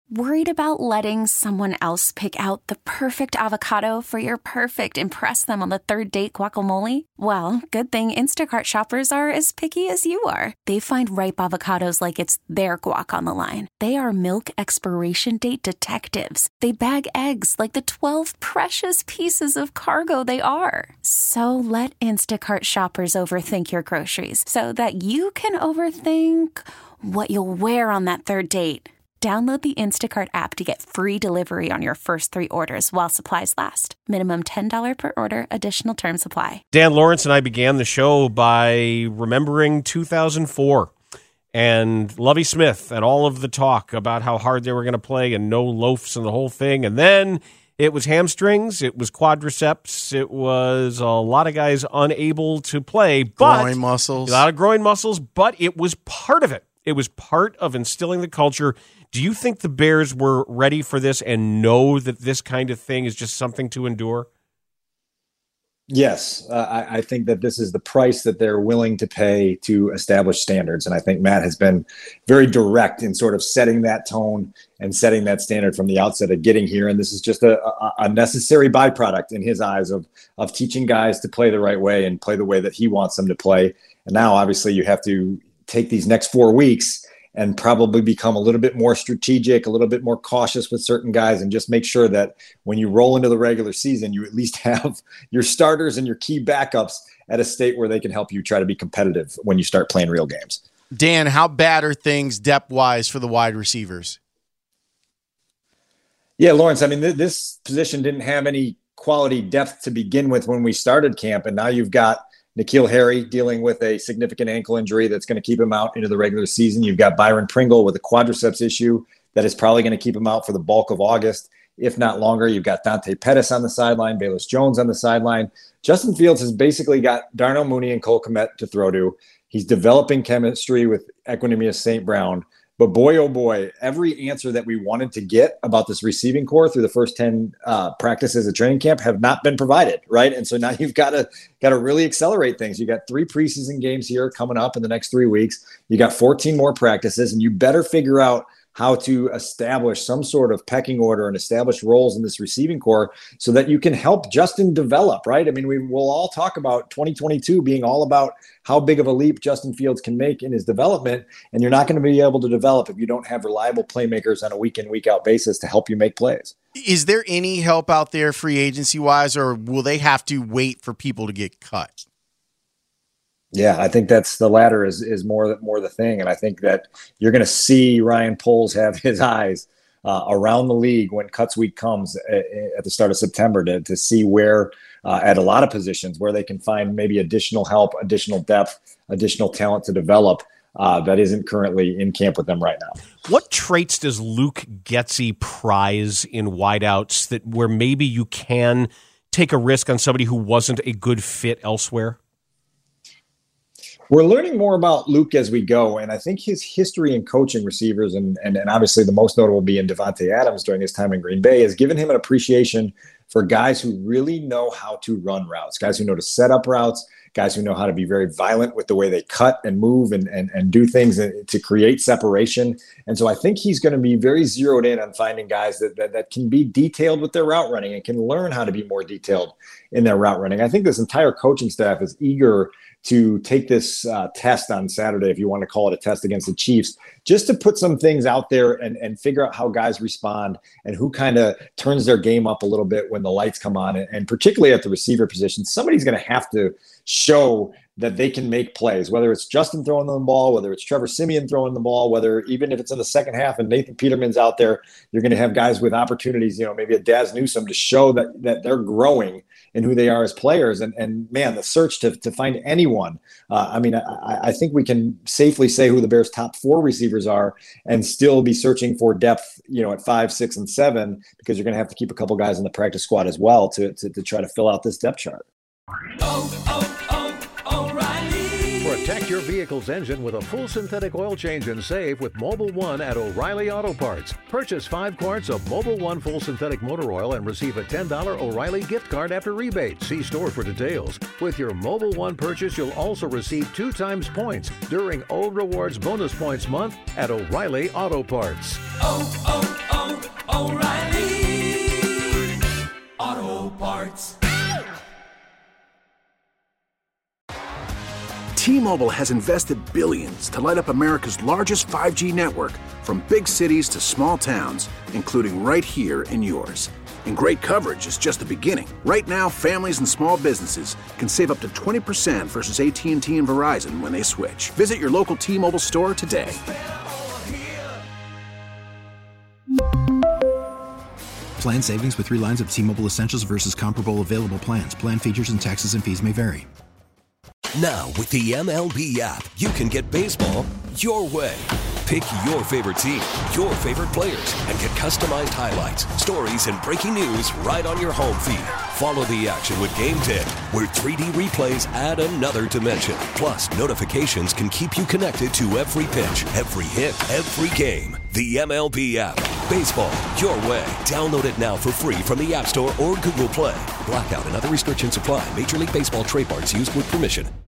Worried about letting someone else pick out the perfect avocado for your perfect impress them on the third date guacamole? Well, good thing Instacart shoppers are as picky as you are. They find ripe avocados like it's their guac on the line. They are milk expiration date detectives. They bag eggs like the 12 precious pieces of cargo they are. So let Instacart shoppers overthink your groceries so that you can overthink what you'll wear on that third date. Download the Instacart app to get free delivery on your first 3 orders while supplies last. Minimum $10 per order. Additional terms apply. Dan Lawrence and I began the show by remembering 2004 and Lovie Smith and all of the talk about how hard they were going to play and no loafs and the whole thing. And then it was hamstrings, it was quadriceps, it was a lot of guys unable to play. Groin muscles. A lot of groin muscles, but it was part of it. It was part of instilling the culture. Do you think the Bears were ready for this and know that this kind of thing is just something to endure? Yes, I think that this is the price that they're willing to pay to establish standards. And I think Matt has been very direct in sort of setting that tone and setting that standard from the outset of getting here. And this is just a necessary byproduct in his eyes of teaching guys to play the right way and play the way that he wants them to play. And now, obviously, you have to take these next 4 weeks and probably become a little bit more strategic, a little bit more cautious with certain guys, and just make sure that when you roll into the regular season, you at least have your starters and your key backups at a state where they can help you try to be competitive when you start playing real games. Dan, how bad are things depth-wise for the wide receivers? Yeah, Lawrence, I mean, this position didn't have any quality depth to begin with when we started camp, and now you've got N'Keal Harry dealing with a significant ankle injury that's going to keep him out into the regular season. You've got Byron Pringle with a quadriceps issue that is probably going to keep him out for the bulk of August, if not longer. You've got Dante Pettis on the sideline, Bayless Jones on the sideline. Justin Fields has basically got Darnell Mooney and Cole Kmet to throw to. He's developing chemistry with Equanimeous St. Brown. But boy, oh boy, every answer that we wanted to get about this receiving core through the first 10 practices at training camp have not been provided, right? And so now you've got to really accelerate things. You got 3 preseason games here coming up in the next 3 weeks. You got 14 more practices, and you better figure out how to establish some sort of pecking order and establish roles in this receiving core so that you can help Justin develop, right? I mean, we'll all talk about 2022 being all about how big of a leap Justin Fields can make in his development, and you're not going to be able to develop if you don't have reliable playmakers on a week-in, week-out basis to help you make plays. Is there any help out there free agency-wise, or will they have to wait for people to get cut? Yeah, I think that's the latter is more the thing. And I think that you're going to see Ryan Poles have his eyes around the league when cuts week comes at the start of September to see where at a lot of positions where they can find maybe additional help, additional depth, additional talent to develop that isn't currently in camp with them right now. What traits does Luke Getsy prize in wideouts that where maybe you can take a risk on somebody who wasn't a good fit elsewhere? We're learning more about Luke as we go, and I think his history in coaching receivers, and obviously the most notable being Devontae Adams during his time in Green Bay, has given him an appreciation for guys who really know how to run routes, guys who know to set up routes, guys who know how to be very violent with the way they cut and move and do things to create separation. And so I think he's going to be very zeroed in on finding guys that can be detailed with their route running and can learn how to be more detailed in their route running. I think this entire coaching staff is eager to take this test on Saturday, if you want to call it a test against the Chiefs, just to put some things out there and figure out how guys respond and who kind of turns their game up a little bit when the lights come on. And particularly at the receiver position, somebody's going to have to show that they can make plays, whether it's Justin throwing the ball, whether it's Trevor Siemian throwing the ball, whether even if it's in the second half and Nathan Peterman's out there, you're going to have guys with opportunities, maybe a Daz Newsome to show that they're growing in who they are as players. And man, the search to find anyone. I think we can safely say who the Bears' top 4 receivers are and still be searching for depth, at 5, 6, and 7, because you're going to have to keep a couple guys in the practice squad as well to try to fill out this depth chart. Protect your vehicle's engine with a full synthetic oil change and save with Mobil 1 at O'Reilly Auto Parts. Purchase 5 quarts of Mobil 1 full synthetic motor oil and receive a $10 O'Reilly gift card after rebate. See store for details. With your Mobil 1 purchase, you'll also receive 2 times points during O Rewards Bonus Points Month at O'Reilly Auto Parts. T-Mobile has invested billions to light up America's largest 5G network, from big cities to small towns, including right here in yours. And great coverage is just the beginning. Right now, families and small businesses can save up to 20% versus AT&T and Verizon when they switch. Visit your local T-Mobile store today. Plan savings with 3 lines of T-Mobile Essentials versus comparable available plans. Plan features and taxes and fees may vary. Now, with the MLB app, you can get baseball your way. Pick your favorite team, your favorite players, and get customized highlights, stories, and breaking news right on your home feed. Follow the action with Game 10, where 3D replays add another dimension. Plus, notifications can keep you connected to every pitch, every hit, every game. The MLB app. Baseball your way. Download it now for free from the App Store or Google Play. Blackout and other restrictions apply. Major League Baseball trademarks used with permission.